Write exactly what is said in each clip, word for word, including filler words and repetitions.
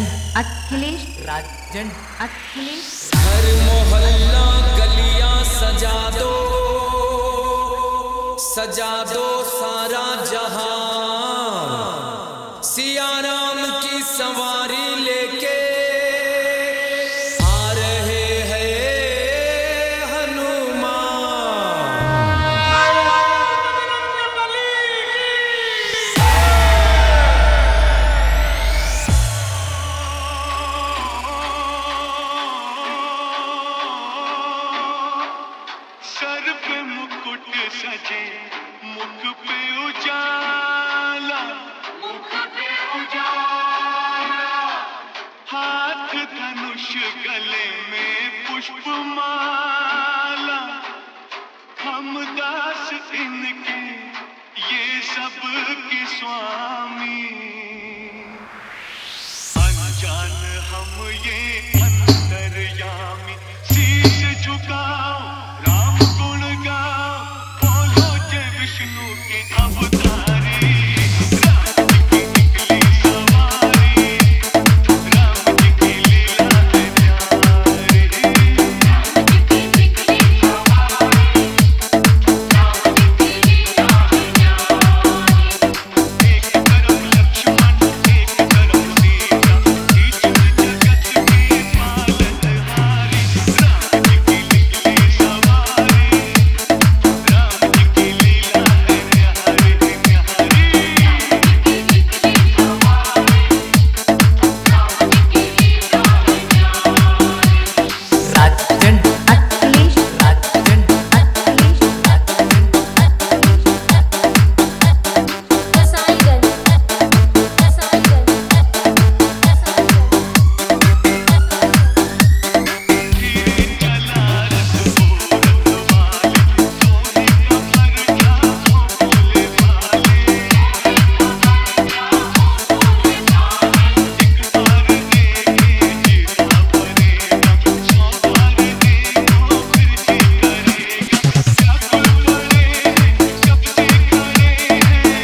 अखिलेश राजन अखिलेश। हर मोहल्ला गलियां सजा दो, सजा दो सारा जहां, सिया राम की सवारी लेके आ रहे हैं हनुमान। सर पे मुकुट सजे, मुख पे उजाला, मुख पे उजाला, हाथ धनुष गले में पुष्पमाला, हम दास इनके ये सब के स्वामी, अनजान हम ये अंतर्यामी, शीश झुकाओ राम गुण गाओ, बोलो जय विष्णु के अवतारी, राम जी की निकली सवारी, राम जी की लीला है प्यारी, राम जी की निकली सवारी, राम जी की लीला है प्यारी। एक तरफ लक्ष्मण एक तरफ सीता, बीच में जगत की पालनहारी, राम जी की निकली सवारी, राम जी की लीला है प्यारी प्यारी, राम जी की निकली सवारी, राम जी की लीला है प्यारी। राजन अखिलेश राजन अखिलेश राजन कसाईगंज कसाईगंज धीरे चला रथ वो रथ वाले, सोने का फरजा हो भोले भाले, एक बार देखे जीता पड़ेगा, सौ बार देखो फिर जी करेगा, क्या कुल पड़े हैं कब से खड़े हैं,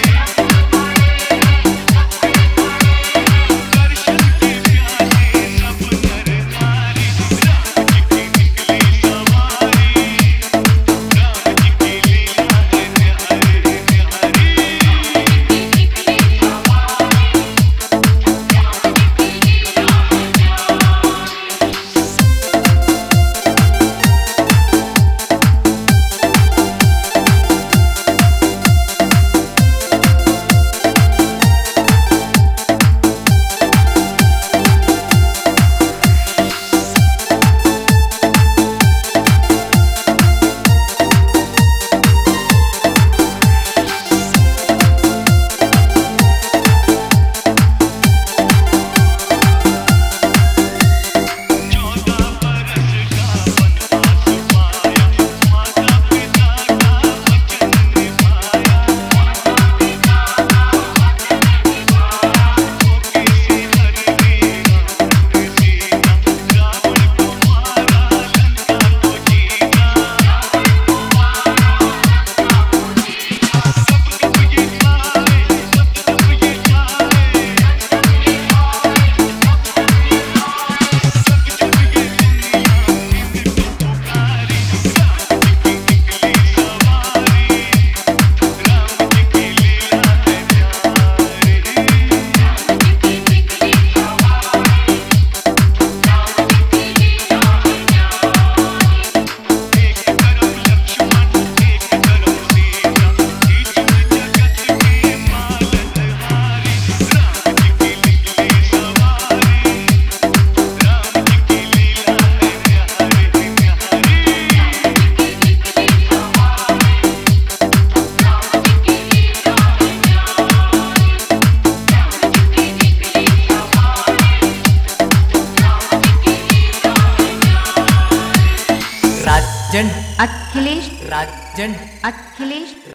दर्शन के प्यासे सब नर नारी, राम जी की निकली सवारी, राम जी की लीला है प्यारी प्यारी, राम जी की निकली सवारी, राम जी की लीला है प्यारी। चौदह बरस का वनवास पाया, माता पिता का वचन निभाया, माता पिता का वचन निभाया, धोखे से हर वीरा हर सीता, रावण को मारा लंका को जीता, रावण को मारा लंका को जीता, कब कब ये आए कब कब ये जाए, कब कब ये आए कब कब ये आए, जग जग ये दुनिया इनको पुकारी, राम जी की निकली सवारी, राम जी की लीला है प्यारी, राम जी की निकली सवारी, राम जी की लीला है प्यारी। एक तरफ लक्ष्मण एक तरफ सीता, बीच में जगत की पालनहारी, राम जी की निकली सवारी, राम जी की लीला है प्यारी प्यारी, राम जी की निकली सवारी, राम जी की लीला है प्यारी, राम जी की निकली सवारी, राम जी की लीला है प्यारी। राजन अखिलेश राजन अखिलेश।